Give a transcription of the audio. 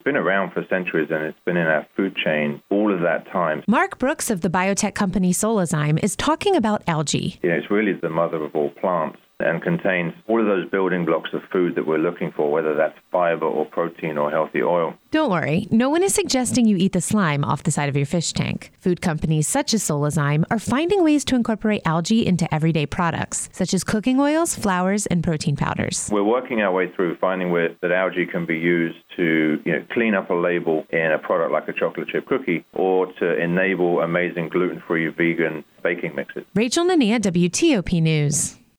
been around for centuries and it's been in our food chain all of that time. Mark Brooks of the biotech company Solazyme is talking about algae. It's really the mother of all plants and contains all of those building blocks of food that we're looking for, whether that's fiber or protein or healthy oil. Don't worry, no one is suggesting you eat the slime off the side of your fish tank. Food companies such as Solazyme are finding ways to incorporate algae into everyday products, such as cooking oils, flours, and protein powders. We're working our way through finding that algae can be used to clean up a label in a product like a chocolate chip cookie or to enable amazing gluten-free vegan baking mixes. Rachel Nania, WTOP News.